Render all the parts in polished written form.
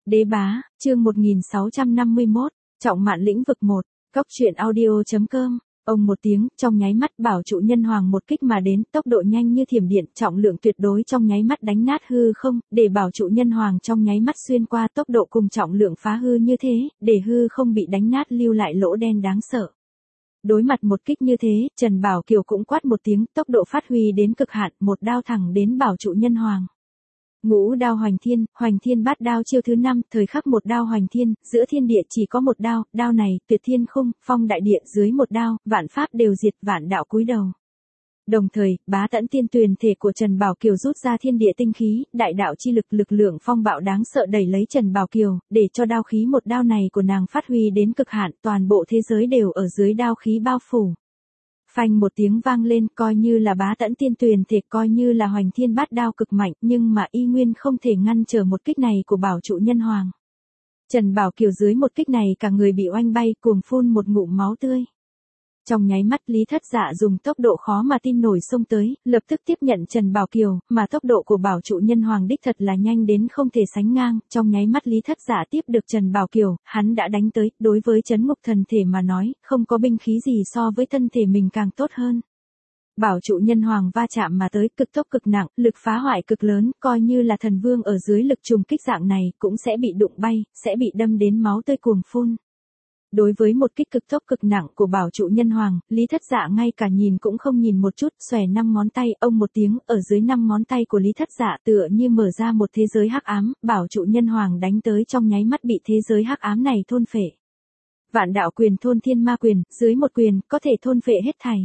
Đế bá, chương 1651, trọng mạn lĩnh vực 1, Cóc truyện audio.com. Ông một tiếng, trong nháy mắt bảo trụ nhân hoàng một kích mà đến, tốc độ nhanh như thiểm điện, trọng lượng tuyệt đối trong nháy mắt đánh nát hư không, để bảo trụ nhân hoàng trong nháy mắt xuyên qua, tốc độ cùng trọng lượng phá hư như thế, để hư không bị đánh nát lưu lại lỗ đen đáng sợ. Đối mặt một kích như thế, Trần Bảo Kiều cũng quát một tiếng, tốc độ phát huy đến cực hạn, một đao thẳng đến bảo trụ nhân hoàng. Ngũ đao hoành thiên bát đao chiêu thứ 5, thời khắc một đao hoành thiên, giữa thiên địa chỉ có một đao, đao này, tuyệt thiên khung, phong đại địa, dưới một đao, vạn pháp đều diệt, vạn đạo cúi đầu. Đồng thời, bá tẫn tiên tuyền thể của Trần Bảo Kiều rút ra thiên địa tinh khí, đại đạo chi lực lượng phong bạo đáng sợ đẩy lấy Trần Bảo Kiều, để cho đao khí một đao này của nàng phát huy đến cực hạn, toàn bộ thế giới đều ở dưới đao khí bao phủ. Phanh một tiếng vang lên, coi như là bá tẫn tiên tuyền thể, coi như là hoành thiên bát đao cực mạnh, nhưng mà y nguyên không thể ngăn trở một kích này của bảo trụ nhân hoàng. Trần Bảo Kiều dưới một kích này cả người bị oanh bay, cuồng phun một ngụm máu tươi. Trong nháy mắt Lý Thất Dạ dùng tốc độ khó mà tin nổi xông tới, lập tức tiếp nhận Trần Bảo Kiều, mà tốc độ của bảo trụ nhân hoàng đích thật là nhanh đến không thể sánh ngang, trong nháy mắt Lý Thất Dạ tiếp được Trần Bảo Kiều, hắn đã đánh tới, đối với trấn ngục thần thể mà nói, không có binh khí gì so với thân thể mình càng tốt hơn. Bảo trụ nhân hoàng va chạm mà tới, cực tốc cực nặng, lực phá hoại cực lớn, coi như là thần vương ở dưới lực trùng kích dạng này, cũng sẽ bị đụng bay, sẽ bị đâm đến máu tươi cuồng phun. Đối với một kích cực tốc cực nặng của bảo trụ nhân hoàng, Lý Thất Dạ ngay cả nhìn cũng không nhìn một chút, xòe 5 ngón tay, ông một tiếng, ở dưới 5 ngón tay của Lý Thất Dạ tựa như mở ra một thế giới hắc ám, bảo trụ nhân hoàng đánh tới trong nháy mắt bị thế giới hắc ám này thôn phệ. Vạn đạo quyền thôn thiên ma quyền, dưới một quyền, có thể thôn phệ hết thảy.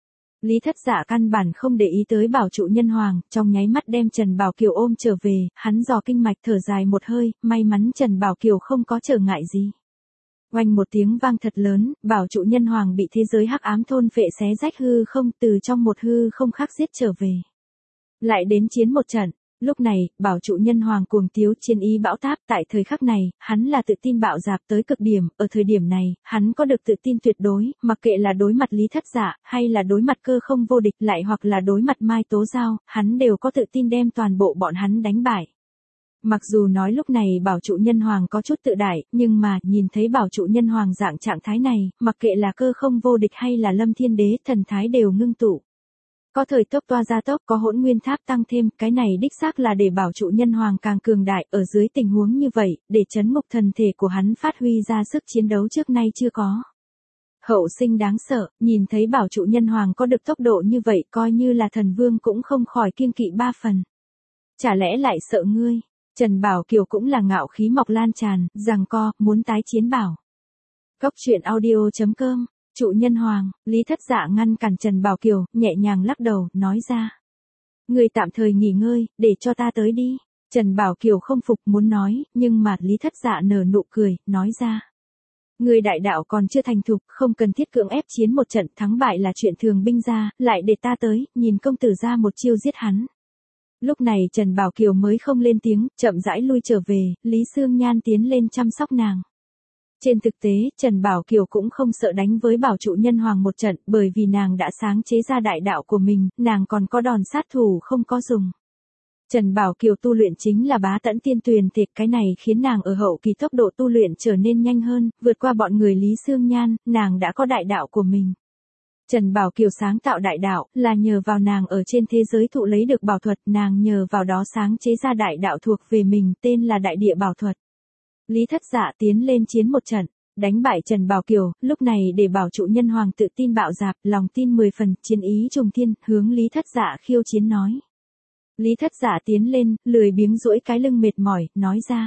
Lý Thất Dạ căn bản không để ý tới bảo trụ nhân hoàng, trong nháy mắt đem Trần Bảo Kiều ôm trở về, hắn dò kinh mạch thở dài một hơi, may mắn Trần Bảo Kiều không có trở ngại gì. Oanh một tiếng vang thật lớn, bảo trụ nhân hoàng bị thế giới hắc ám thôn phệ xé rách hư không, từ trong một hư không khác giết trở về. Lại đến chiến một trận, lúc này, bảo trụ nhân hoàng cuồng tiếu chiến ý bão táp, tại thời khắc này, hắn là tự tin bạo dạp tới cực điểm, ở thời điểm này, hắn có được tự tin tuyệt đối, mặc kệ là đối mặt Lý Thất Dạ, hay là đối mặt Cơ Không Vô Địch, lại hoặc là đối mặt Mai Tố Giao, hắn đều có tự tin đem toàn bộ bọn hắn đánh bại. Mặc dù nói lúc này bảo trụ nhân hoàng có chút tự đại, nhưng mà, nhìn thấy bảo trụ nhân hoàng dạng trạng thái này, mặc kệ là Cơ Không Vô Địch hay là Lâm Thiên Đế, thần thái đều ngưng tụ. Có thời tốc toa gia tốc, có hỗn nguyên tháp tăng thêm, cái này đích xác là để bảo trụ nhân hoàng càng cường đại, ở dưới tình huống như vậy, để trấn ngục thần thể của hắn phát huy ra sức chiến đấu trước nay chưa có. Hậu sinh đáng sợ, nhìn thấy bảo trụ nhân hoàng có được tốc độ như vậy, coi như là thần vương cũng không khỏi kiêng kỵ 3 phần. Chả lẽ lại sợ ngươi? Trần Bảo Kiều cũng là ngạo khí mọc lan tràn, giằng co, muốn tái chiến bảo. Cóc truyện audio.com, trụ nhân hoàng, Lý Thất Dạ ngăn cản Trần Bảo Kiều, nhẹ nhàng lắc đầu, nói ra. Ngươi tạm thời nghỉ ngơi, để cho ta tới đi. Trần Bảo Kiều không phục muốn nói, nhưng mà Lý Thất Dạ nở nụ cười, nói ra. Ngươi đại đạo còn chưa thành thục, không cần thiết cưỡng ép chiến một trận, thắng bại là chuyện thường binh ra, lại để ta tới, nhìn công tử ra một chiêu giết hắn. Lúc này Trần Bảo Kiều mới không lên tiếng, chậm rãi lui trở về, Lý Sương Nhan tiến lên chăm sóc nàng. Trên thực tế, Trần Bảo Kiều cũng không sợ đánh với bảo trụ nhân hoàng một trận, bởi vì nàng đã sáng chế ra đại đạo của mình, nàng còn có đòn sát thủ không có dùng. Trần Bảo Kiều tu luyện chính là bá tẫn tiên tuyền thể, cái này khiến nàng ở hậu kỳ tốc độ tu luyện trở nên nhanh hơn, vượt qua bọn người Lý Sương Nhan, nàng đã có đại đạo của mình. Trần Bảo Kiều sáng tạo đại đạo, là nhờ vào nàng ở trên thế giới thụ lấy được bảo thuật, nàng nhờ vào đó sáng chế ra đại đạo thuộc về mình, tên là đại địa bảo thuật. Lý Thất Dạ tiến lên chiến một trận, đánh bại Trần Bảo Kiều, lúc này để bảo trụ nhân hoàng tự tin bạo dạp, lòng tin 10 phần, chiến ý trùng thiên, hướng Lý Thất Dạ khiêu chiến nói. Lý Thất Dạ tiến lên, lười biếng duỗi cái lưng mệt mỏi, nói ra.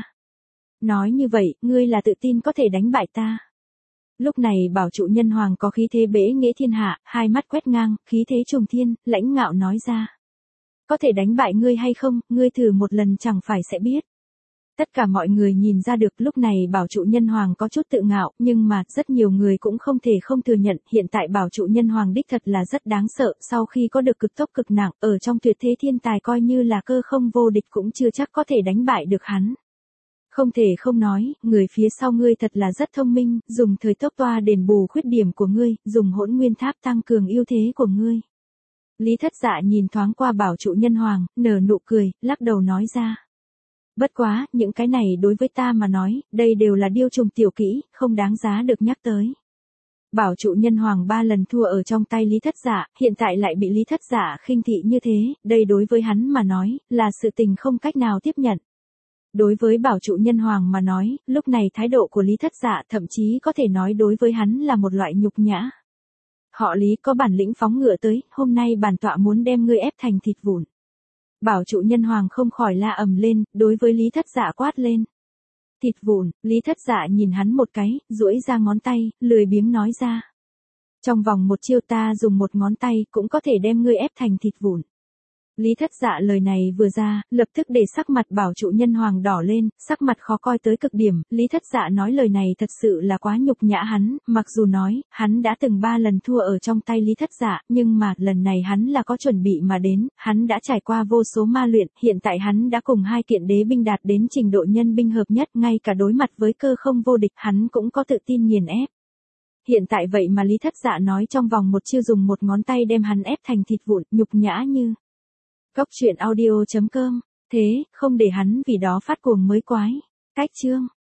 Nói như vậy, ngươi là tự tin có thể đánh bại ta. Lúc này bảo trụ nhân hoàng có khí thế bẽ nghệ thiên hạ, hai mắt quét ngang, khí thế trùng thiên, lãnh ngạo nói ra. Có thể đánh bại ngươi hay không, ngươi thử một lần chẳng phải sẽ biết. Tất cả mọi người nhìn ra được lúc này bảo trụ nhân hoàng có chút tự ngạo, nhưng mà rất nhiều người cũng không thể không thừa nhận hiện tại bảo trụ nhân hoàng đích thật là rất đáng sợ, sau khi có được cực tốc cực nặng, ở trong tuyệt thế thiên tài coi như là Cơ Không Vô Địch cũng chưa chắc có thể đánh bại được hắn. Không thể không nói, người phía sau ngươi thật là rất thông minh, dùng thời tốc toa đền bù khuyết điểm của ngươi, dùng hỗn nguyên tháp tăng cường ưu thế của ngươi. Lý Thất Dạ nhìn thoáng qua bảo trụ nhân hoàng, nở nụ cười, lắc đầu nói ra. Bất quá, những cái này đối với ta mà nói, đây đều là điêu trùng tiểu kỹ, không đáng giá được nhắc tới. Bảo trụ nhân hoàng 3 lần thua ở trong tay Lý Thất Dạ, hiện tại lại bị Lý Thất Dạ khinh thị như thế, đây đối với hắn mà nói, là sự tình không cách nào tiếp nhận. Đối với bảo trụ nhân hoàng mà nói, lúc này thái độ của Lý Thất Dạ thậm chí có thể nói đối với hắn là một loại nhục nhã. Họ Lý có bản lĩnh phóng ngựa tới, hôm nay bản tọa muốn đem ngươi ép thành thịt vụn. Bảo trụ nhân hoàng không khỏi la ầm lên, đối với Lý Thất Dạ quát lên. Thịt vụn, Lý Thất Dạ nhìn hắn một cái, duỗi ra ngón tay, lười biếng nói ra. Trong vòng một chiêu ta dùng một ngón tay cũng có thể đem ngươi ép thành thịt vụn. Lý Thất Dạ lời này vừa ra, lập tức để sắc mặt bảo trụ nhân hoàng đỏ lên, sắc mặt khó coi tới cực điểm, Lý Thất Dạ nói lời này thật sự là quá nhục nhã hắn, mặc dù nói, hắn đã từng 3 lần thua ở trong tay Lý Thất Dạ, nhưng mà, lần này hắn là có chuẩn bị mà đến, hắn đã trải qua vô số ma luyện, hiện tại hắn đã cùng 2 kiện đế binh đạt đến trình độ nhân binh hợp nhất, ngay cả đối mặt với cơ không vô địch, hắn cũng có tự tin nghiền ép. Hiện tại vậy mà Lý Thất Dạ nói trong vòng một chiêu dùng một ngón tay đem hắn ép thành thịt vụn, nhục nhã như. Cốc truyện audio.com, thế, không để hắn vì đó phát cuồng mới quái. Cách chương.